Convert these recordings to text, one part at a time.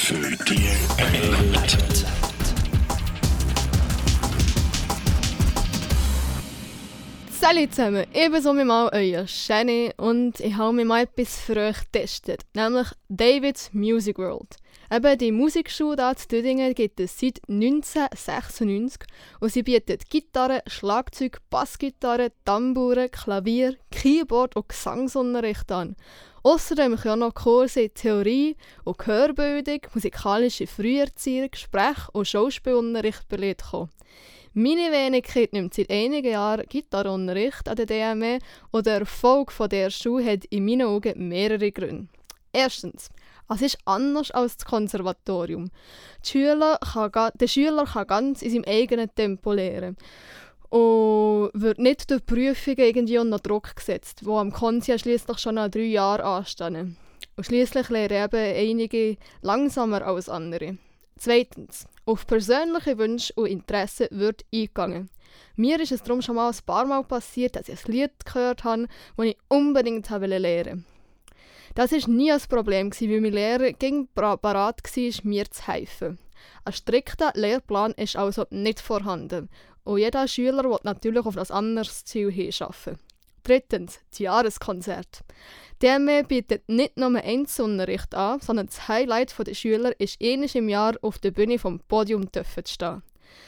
Für die Welt. Salut zusammen, ich bin so mal euer Jenny und ich habe mir mal etwas für euch getestet, nämlich David's Music World. Eben die Musikschule hier in Düdingen gibt es seit 1996 und sie bietet Gitarre, Schlagzeug, Bassgitarre, Tamboure, Klavier, Keyboard und Gesangsunterricht an. Außerdem können auch noch Kurse in Theorie und Hörbildung, musikalische Früherziehung, Sprech- und Schauspielunterricht belegt kommen. Meine Wenigkeit nimmt seit einigen Jahren Gitarrenunterricht an der DME und der Erfolg von der Schule hat in meinen Augen mehrere Gründe. Erstens, es ist anders als das Konservatorium. Der Schüler kann ganz in seinem eigenen Tempo lernen und wird nicht durch Prüfungen irgendwie unter Druck gesetzt, die am Konzi ja schliesslich schon nach 3 Jahren anstehen. Und schliesslich lernen eben einige langsamer als andere. Zweitens, auf persönliche Wünsche und Interessen wird eingegangen. Mir ist es darum schon mal ein paar Mal passiert, dass ich ein Lied gehört habe, das ich unbedingt lernen wollte. Das war nie ein Problem, weil mein Lehrer parat war, mir zu helfen. Ein strikter Lehrplan ist also nicht vorhanden. Und jeder Schüler will natürlich auf ein anderes Ziel hinschaffen. Drittens, das Jahreskonzert. Die DME bietet nicht nur Einzelunterricht an, sondern das Highlight der Schüler ist einmal im Jahr auf der Bühne vom Podium zu stehen.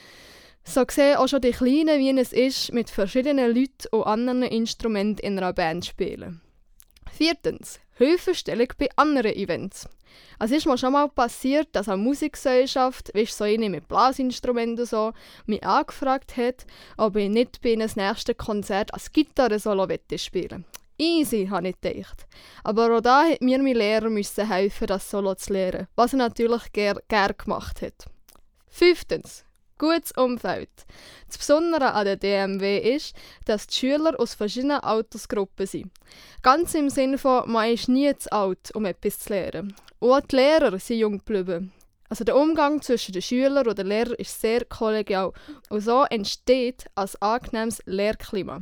So sehen auch schon die Kleinen, wie es ist, mit verschiedenen Leuten und anderen Instrumenten in einer Band zu spielen. Viertens, Hilfestellung bei anderen Events. Es ist mir schon mal passiert, dass eine Musikgesellschaft, wie so eine mit Blasinstrumenten so, mich angefragt hat, ob ich nicht bei einem nächsten Konzert ein Gitarrensolo spielen möchte. Easy, habe ich gedacht. Aber auch da hat mir mein Lehrer helfen, das Solo zu lernen, was er natürlich gern gemacht hat. Fünftens, gutes Umfeld. Das Besondere an der DMW ist, dass die Schüler aus verschiedenen Altersgruppen sind. Ganz im Sinne von, man ist nie zu alt, um etwas zu lernen. Und auch die Lehrer sind jung geblieben. Also der Umgang zwischen den Schülern und den Lehrern ist sehr kollegial und so entsteht ein angenehmes Lehrklima.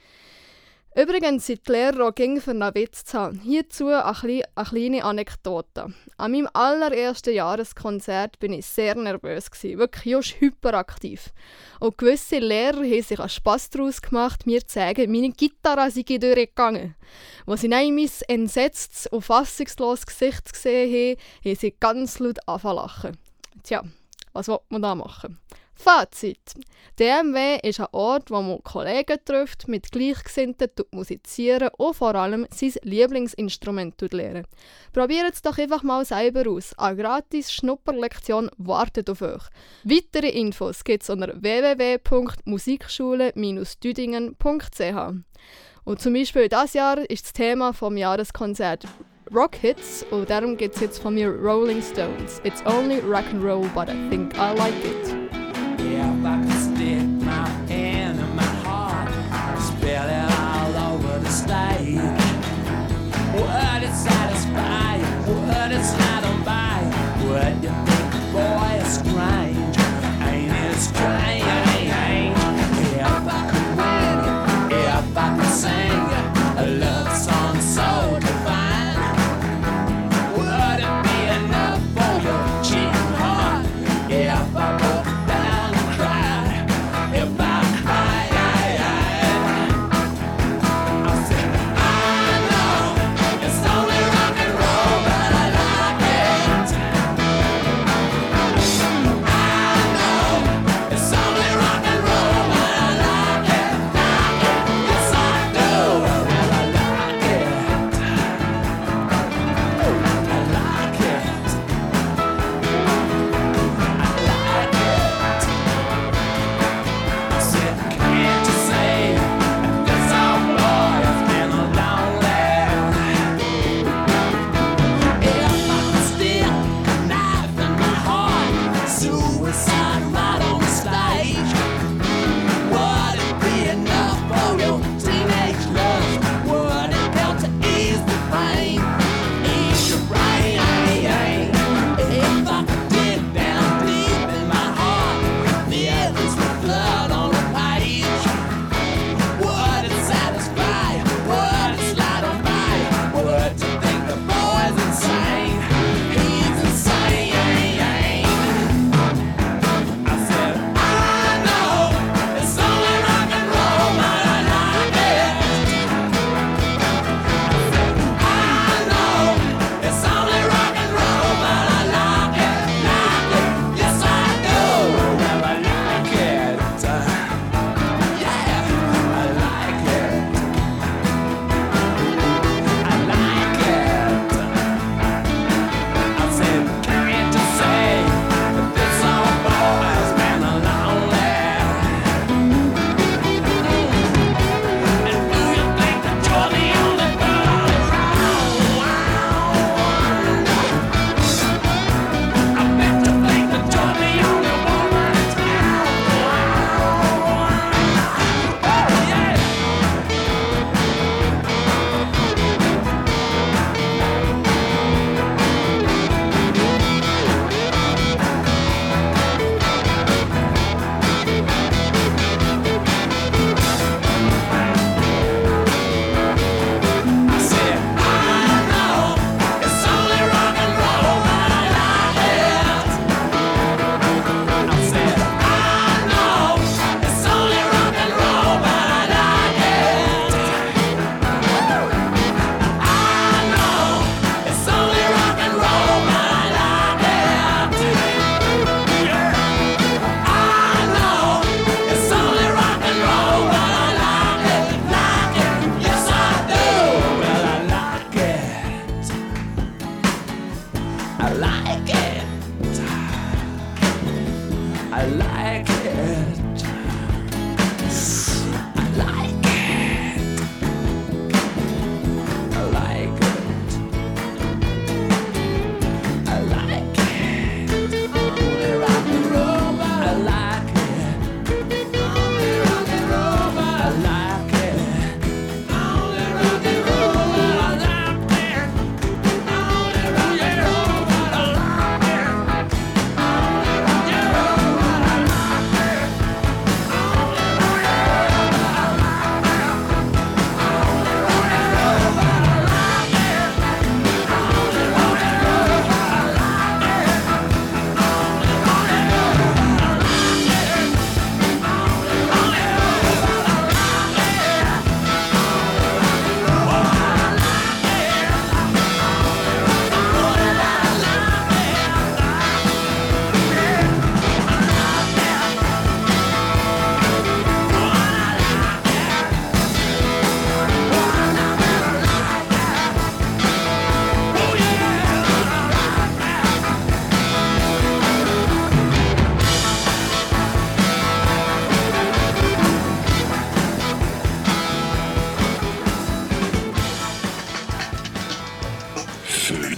Übrigens sind die Lehrer auch gegen für einen Witz zu haben. Hierzu eine kleine Anekdote. An meinem allerersten Jahreskonzert war ich sehr nervös, wirklich just hyperaktiv. Und gewisse Lehrer haben sich einen Spass daraus gemacht, mir zu sagen, meine Gitarre sei durchgegangen. Als sie dann mein entsetztes und fassungsloses Gesicht gesehen haben sie ganz laut angefangen zu lachen. Tja, was will man da machen? Fazit. DMW ist ein Ort, wo man Kollegen trifft, mit Gleichgesinnten musizieren und vor allem sein Lieblingsinstrument lernen. Probiert es doch einfach mal selber aus. Eine gratis Schnupperlektion wartet auf euch. Weitere Infos gibt es unter www.musikschule-düdingen.ch. Und zum Beispiel dieses Jahr ist das Thema vom Jahreskonzert Rockhits und darum gibt es jetzt von mir Rolling Stones. It's only rock and roll, but I think I like it. Yeah, if I could stick my hand in my heart, I'd spill it all over the stage. Would it satisfy? Would it satisfy? Would you think the boy is strange? Ain't it strange? If I could win, if I could sing a love song so divine, would it be enough for your cheating heart? If I broke down and cried, if I cried, I said, I know it's only rock and roll, but I like it. I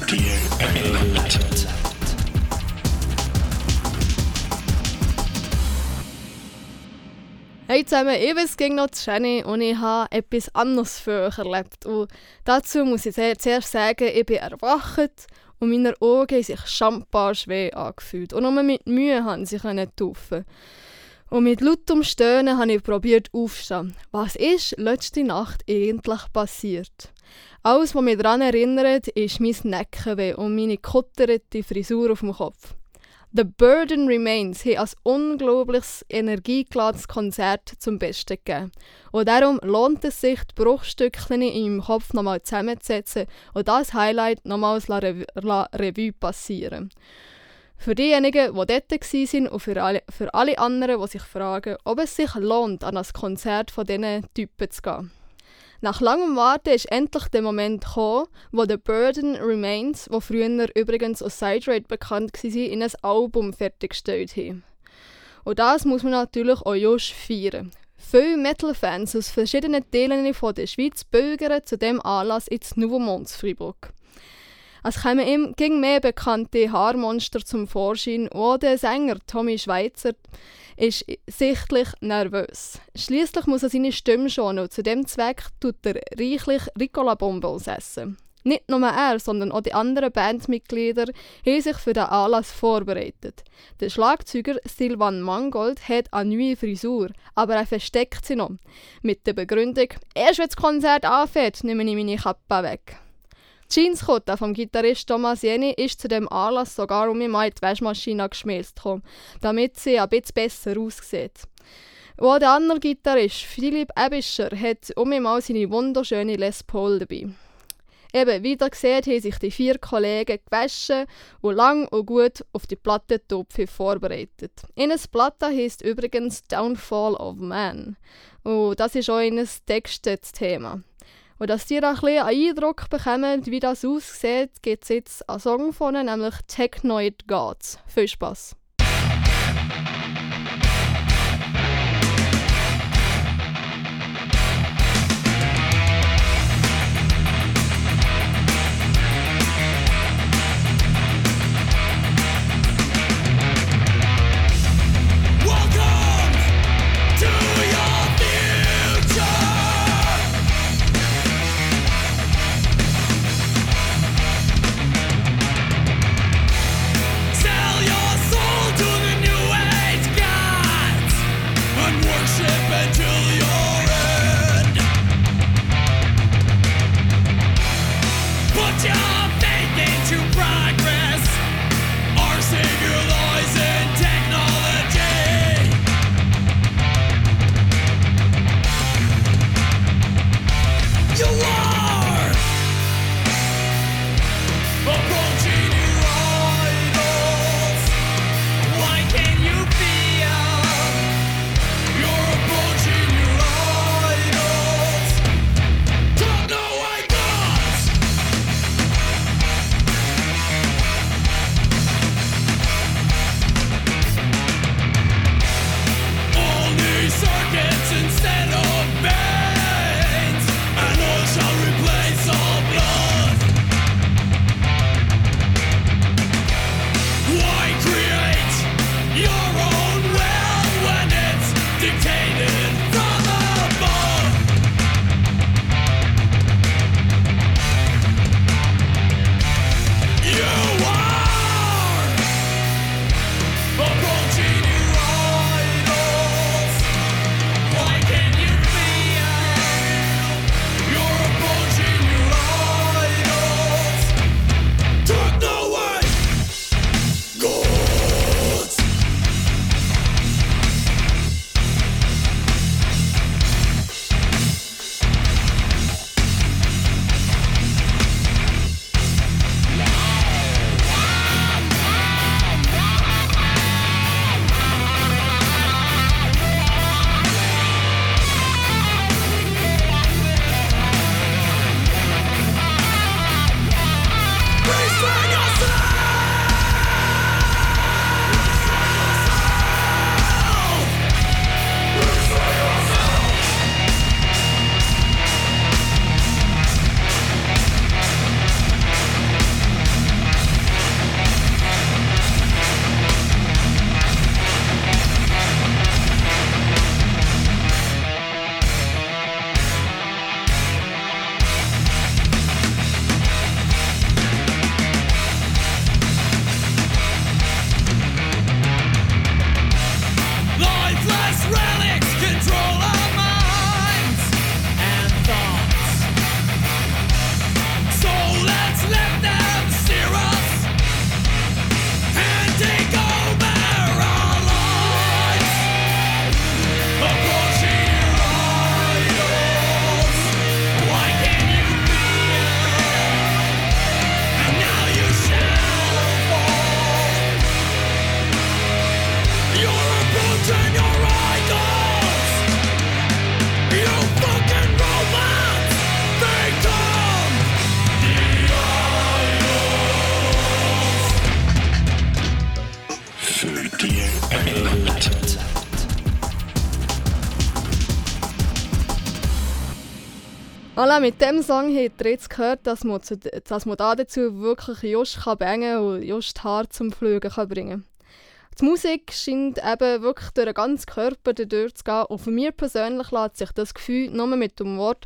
Dear Eltern. Hey zusammen, ich bin noch Jenny und ich habe etwas anderes für euch erlebt. Und dazu muss ich zuerst sagen, ich bin erwacht und meine Augen haben sich champagneschwer angefühlt. Und nur mit Mühe konnten sie taufen. Und mit lautem Stöhnen habe ich probiert aufzustehen. Was ist letzte Nacht eigentlich passiert? Alles, was mich daran erinnert, ist mein Neckenweh und meine kutterte Frisur auf dem Kopf. The Burden Remains haben ein unglaubliches, energiegeladenes Konzert zum Besten gegeben. Und darum lohnt es sich, die Bruchstückchen in meinem Kopf nochmal zusammenzusetzen und das Highlight nochmals Revue passieren. Für diejenigen, die dort waren und für alle anderen, die sich fragen, ob es sich lohnt, an das Konzert von diesen Typen zu gehen. Nach langem Warten ist endlich der Moment gekommen, wo The Burden Remains, wo früher übrigens aus Siderate bekannt war, in ein Album fertiggestellt haben. Und das muss man natürlich auch just feiern. Viele Metal-Fans aus verschiedenen Teilen von der Schweiz pilgern zu diesem Anlass ins Nouveau Monde Freiburg. Es kommen ihm gegen mehr bekannte Haarmonster zum Vorschein und der Sänger Tommy Schweitzer ist sichtlich nervös. Schliesslich muss er seine Stimme schonen und zu diesem Zweck tut er reichlich Ricola-Bonbons essen. Nicht nur er, sondern auch die anderen Bandmitglieder haben sich für den Anlass vorbereitet. Der Schlagzeuger Silvan Mangold hat eine neue Frisur, aber er versteckt sie noch. Mit der Begründung, erst wenn das Konzert anfängt, nehme ich meine Kappe weg. Die Jeanskutte vom Gitarrist Thomas Jenny ist zu dem Anlass sogar um mich mal in die Waschmaschine geschmilzt gekommen, damit sie ein bisschen besser aussieht. Und auch der andere Gitarrist, Philipp Ebischer, hat um mich mal seine wunderschöne Les Paul dabei. Eben, wie ihr seht, haben sich die 4 Kollegen gewaschen und lang und gut auf die Plattentupfe vorbereitet. Ihre Platte heisst übrigens Downfall of Man. Und das ist auch ihr Texte das Thema. Und dass ihr auch ein bisschen einen Eindruck bekommt, wie das aussieht, gibt es jetzt einen Song von ihnen, nämlich Technoid Gods. Viel Spass! Voilà, mit diesem Song habt ihr jetzt gehört, dass man dazu wirklich just bangen kann und just die Haare zum Fliegen kann bringen. Die Musik scheint eben wirklich durch den ganzen Körper durchzugehen und für mich persönlich lässt sich das Gefühl nur mit dem Wort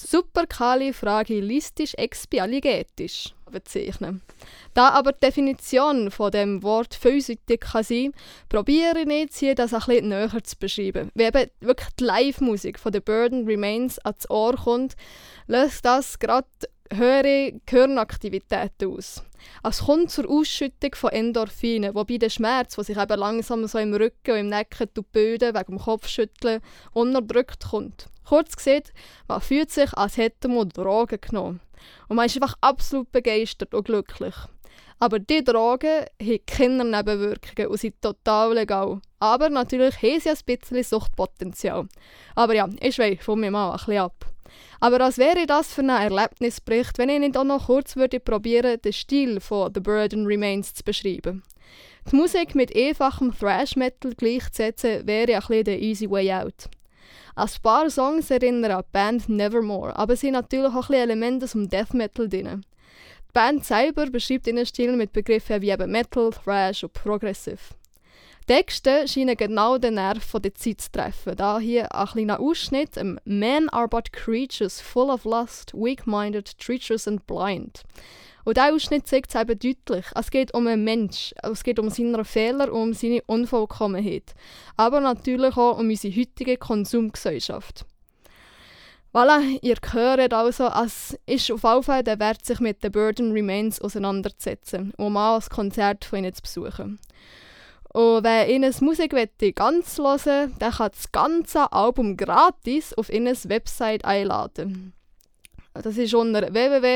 supercalifragilistisch-expialigetisch bezeichnen. Da aber die Definition von dem Wort vielseitig kann sein, probiere ich jetzt hier das ein bisschen näher zu beschreiben. Wie eben wirklich die Live-Musik von The Burden Remains ans Ohr kommt, löst das gerade höhere Gehirnaktivität aus. Es kommt zur Ausschüttung von Endorphinen, wobei der Schmerz, der sich eben langsam so im Rücken und im Nacken bilden, wegen dem Kopfschütteln, unterdrückt kommt. Kurz gesagt, man fühlt sich, als hätte man Drogen genommen. Und man ist einfach absolut begeistert und glücklich. Aber diese Drogen haben keine Nebenwirkungen und sind total legal. Aber natürlich haben sie ein bisschen Suchtpotenzial. Aber ja, ich weiche von mir mal ein bisschen ab. Aber was wäre das für ein Erlebnisbericht, wenn ich nicht auch noch kurz probieren, den Stil von The Burden Remains zu beschreiben? Die Musik mit einfachem Thrash-Metal gleichzusetzen, wäre ein bisschen der easy way out. Ein paar Songs erinnern an die Band Nevermore, aber es sind natürlich auch ein bisschen Elemente aus dem Death Metal drin. Die Band selber beschreibt ihren Stil mit Begriffen wie eben Metal, Thrash und Progressive. Texte scheinen genau den Nerv der Zeit zu treffen. Da hier ein kleiner Ausschnitt: «Men are but creatures full of lust, weak-minded, treacherous and blind.» Und dieser Ausschnitt zeigt es eben deutlich. Es geht um einen Mensch, es geht um seine Fehler und um seine Unvollkommenheit. Aber natürlich auch um unsere heutige Konsumgesellschaft. Voilà, ihr hört also, es ist auf jeden Fall der Wert, sich mit The Burden Remains auseinanderzusetzen und mal ein Konzert von ihnen zu besuchen. Und wer ihnen Musik ganz hören will, der kann das ganze Album gratis auf ihre Website einladen. Das ist unter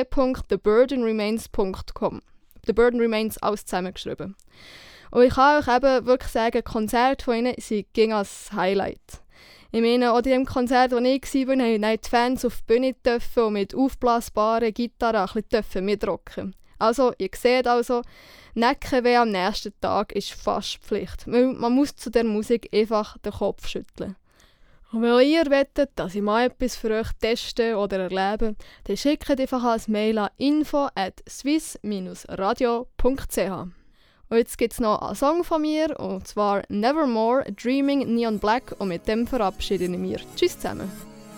www.theburdenremains.com. The Burden Remains, alles zusammengeschrieben. Und ich kann euch eben wirklich sagen, Konzerte von ihnen sind ein Highlight. Ich meine, auch in dem Konzert, wo ich war, haben die Fans auf die Bühne dürfen und mit aufblasbaren Gitarren ein bisschen mitrocken. Also, ihr seht also, Nackenweh am nächsten Tag ist fast Pflicht. Man muss zu der Musik einfach den Kopf schütteln. Und wenn ihr wettet, dass ich mal etwas für euch testen oder erleben, dann schickt einfach ein Mail an info@swiss-radio.ch. Und jetzt gibt es noch einen Song von mir, und zwar Nevermore, Dreaming Neon Black, und mit dem verabschiede ich mich. Tschüss zusammen.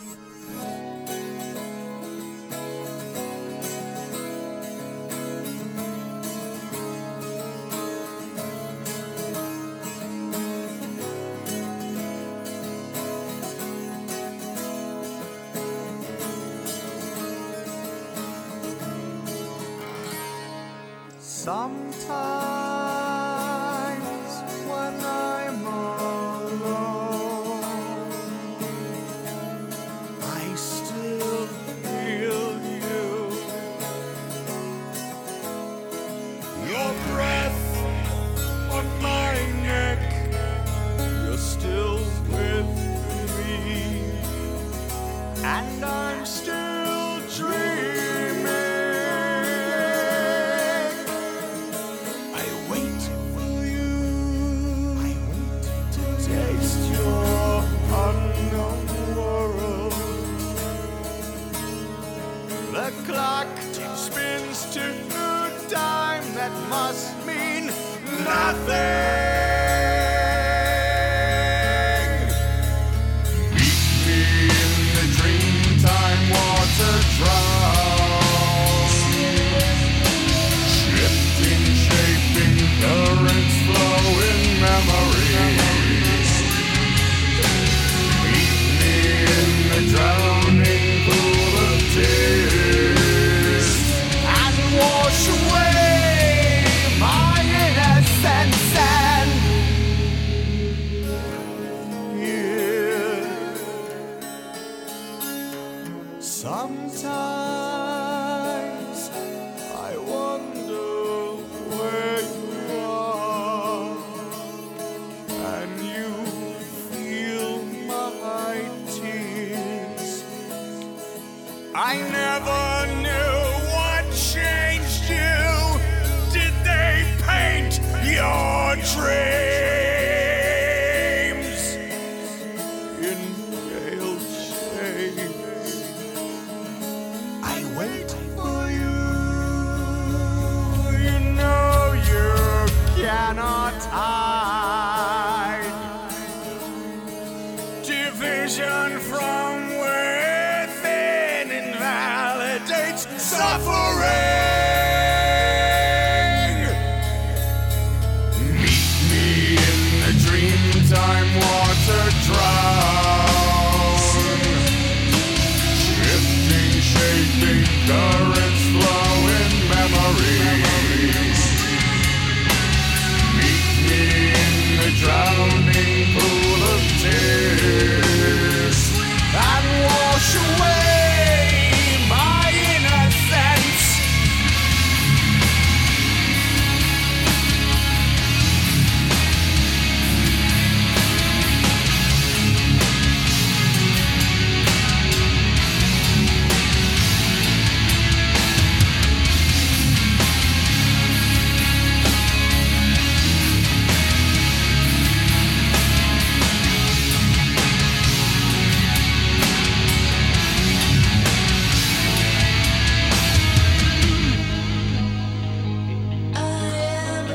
Sometimes when I'm alone, I still feel you. Your breath on my neck, you're still with me, and I'm still dreaming. The clock spins to time, that must mean nothing. Meet me in the dreamtime water drown, shifting, shaping currents, flowing memories. Meet me in the drowning pool of tears, wash away my innocence and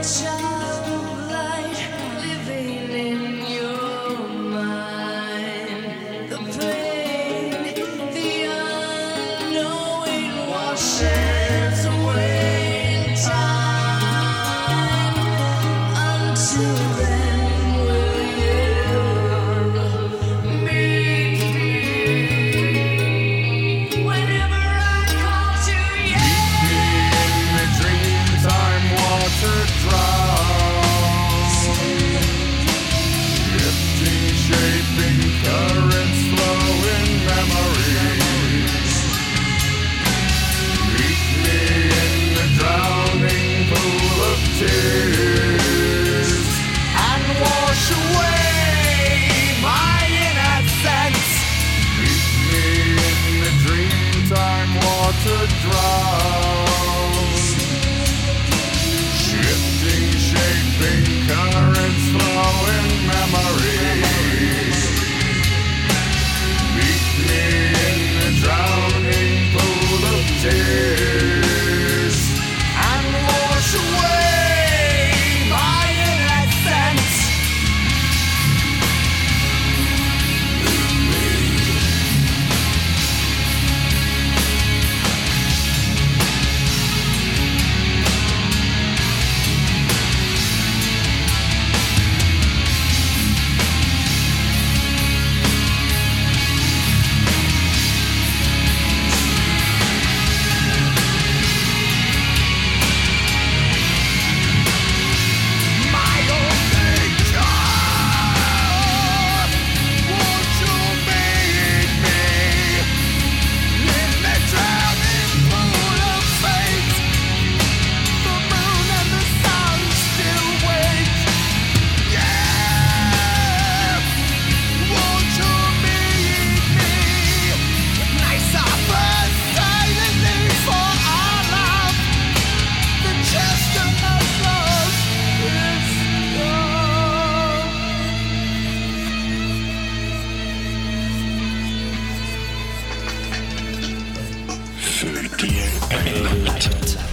Für dir erlebt.